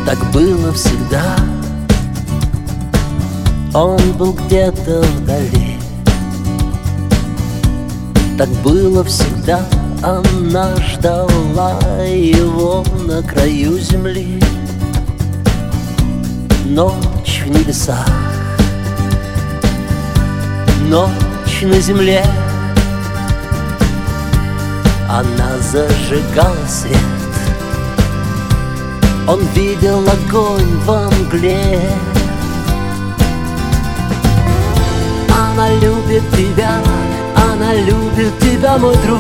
Так было всегда. Он был где-то вдали. Так было всегда. Она ждала его на краю земли. Ночь в небесах, ночь на земле. Она зажигала свет. Он видел огонь во мгле. Она любит тебя, мой друг.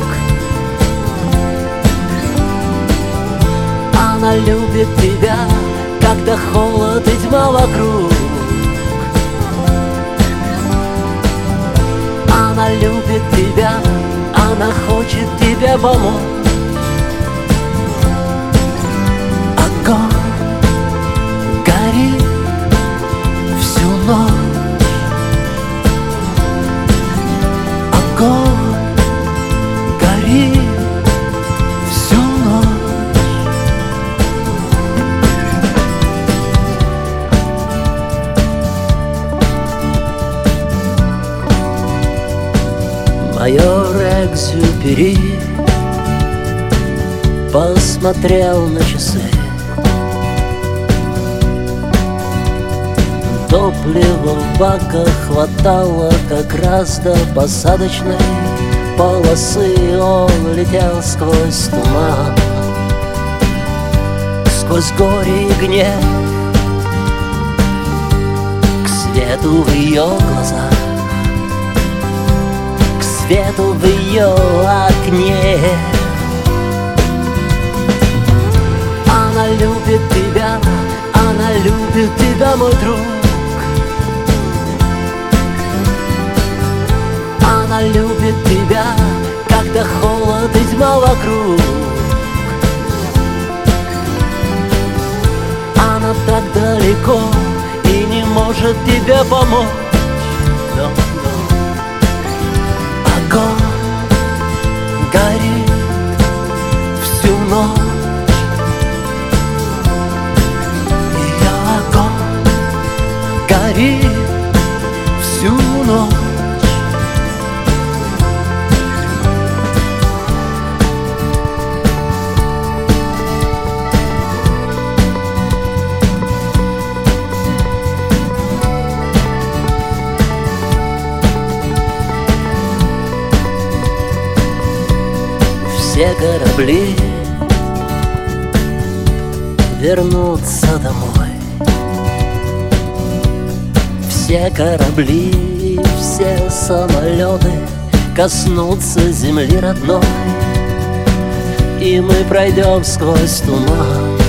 Она любит тебя, когда холод и тьма вокруг. Она любит тебя, она хочет тебе помочь. Огонь горит всю ночь. Огонь горит всю ночь. Майор Экзюпери посмотрел на часы. Топлива в баках хватало как раз до посадочной полосы. Он летел сквозь туман, сквозь горе и гнев, к свету в ее глазах, к свету в ее окне. Она любит тебя, мой друг. Она любит тебя, когда холод и тьма вокруг. Она так далеко и не может тебе помочь. Огонь горит всю ночь. Ее огонь горит всю ночь. Все корабли вернутся домой. Все корабли, все самолеты коснутся земли родной. И мы пройдем сквозь туман,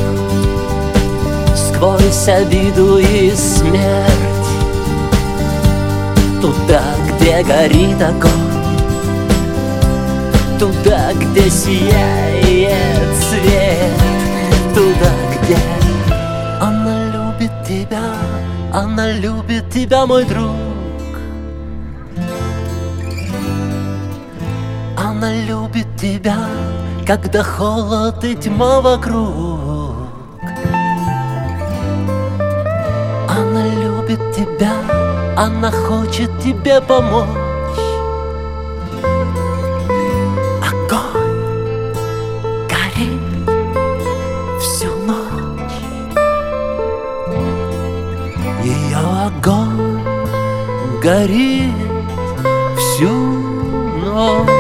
сквозь обиду и смерть, туда, где горит огонь, туда, где сияет свет, туда, где она любит тебя, мой друг. Она любит тебя, когда холод и тьма вокруг. Она любит тебя, она хочет тебе помочь. Ее огонь горит всю ночь.